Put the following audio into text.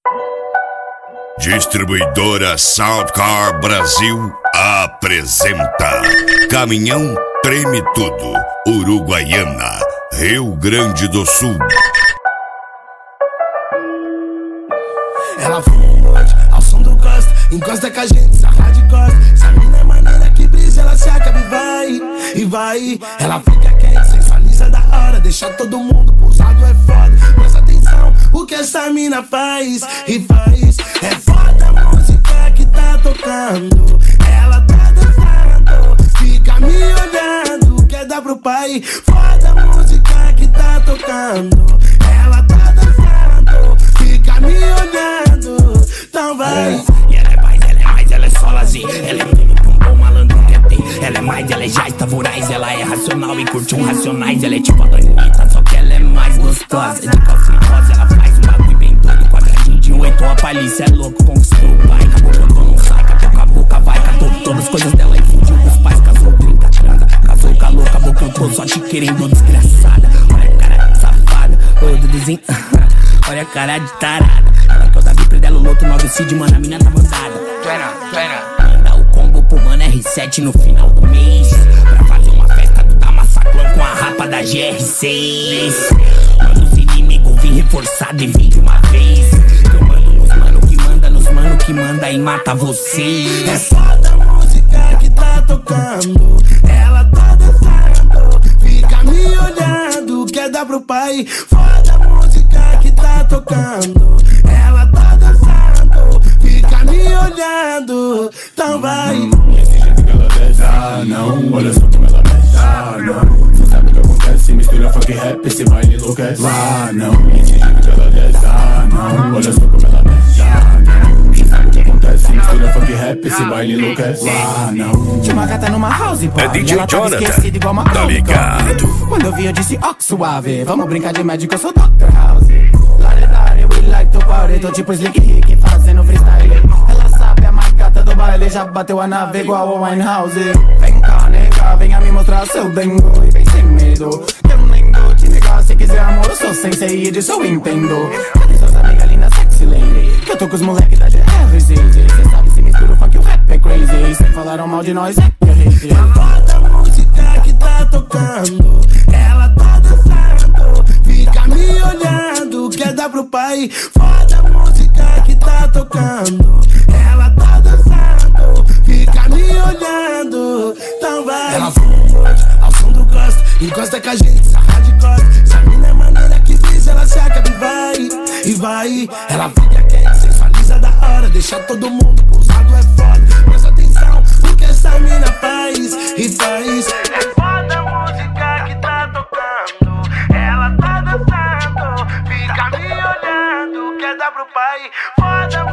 Distribuidora Soundcar Brasil apresenta Caminhão Treme Tudo, Uruguaiana, Rio Grande do Sul. Ela fuma ao som do Costa, encosta com a gente, sarra de costa. Essa mina é maneira que brisa, ela se acaba e vai. Ela fica quente, sensualiza da hora, deixa todo mundo pousado, é foda. Presta atenção, o que essa mina faz e faz. É foda a música que tá tocando, ela tá dançando, fica me olhando, quer dar pro pai. Foda a música que tá tocando, ela tá dançando, fica me olhando, então vai. E ela é mais, ela é solazinha. Ela é tudo com bom malandro que tem. Ela é mais, ela é já está voraz. Ela é racional e curte um racionais. Ela é tipo a Anitta, só que ela é mais gostosa. De calcinha rosa, ela faz um bagulho bem todo. Quadradinho de 8, a palícia é louco, conquistou o pai. Acabou não sai, catou com a boca, vai. Catou todas as coisas dela e fugiu com os pais. Casou 30 transa, casou com a louca, boca eu tô só te querendo, desgraçada. Olha a cara de safada, ô Duduzinho. Olha a cara de tarada. Ela toda vipre dela, o outro 9 Cid, mano, a mina tá mandada. Manda o combo pro mano R7 no final do mês, pra fazer uma festa do Damassaclão com a rapa da GR6. Manda os inimigos vir reforçado e vir de uma vez. Eu mando nos mano que manda, nos mano que manda e mata vocês. É foda a música que tá tocando, ela tá dançando, fica me olhando, quer dar pro pai. Foda a música que tá tocando, ela tá dançando, fica me olhando, então vai. Esse jeito que ela desce, não, olha só como ela mexe, não. Cê sabe o que acontece, mistura funk e rap, esse baile enlouquece, não. Esse jeito que ela desce, não, olha só como ela mexe, não. Cê sabe o que acontece, mistura funk e rap, esse baile enlouquece, não. Tinha uma gata numa house, pá, É DJ e ela tava Jonathan, esquecida igual uma tá ligado? Quando eu vi eu disse, ó que suave, vamos brincar de médico, eu sou Dr. House. Lare, we like to party, tô tipo Slick Rick fazendo freestyle. Ela sabe a mais gata do baile, já bateu a nave igual o Winehouse. Vem cá, nega, venha me mostrar seu dengo e vem sem medo, que eu nem vou te negar. Se quiser amor, eu sou sensei, disso eu entendo. Cadê suas amigas lindas, sexy lady? Que eu tô com os moleques da GR6. Cê sabe se mistura o funk e o rap é crazy. Cê falaram mal de nós, é que eu hate. Foda a música que tá tocando, ela tá dançando, fica me olhando, quer dar pro pai. Foda a música que tá tocando, ela tá dançando, fica me olhando, então vai. Ela fuma ao som do Costa, encosta com a gente, sarra de costa. Essa mina é maneira que brisa, ela se acaba e vai. Ela fica quente, sensualiza da hora, deixa todo mundo pousado, é foda. Presta atenção, o que essa mina faz e faz. É foda a música que tá tocando, ela tá dançando, fica me olhando, quer dar pro pai. Foda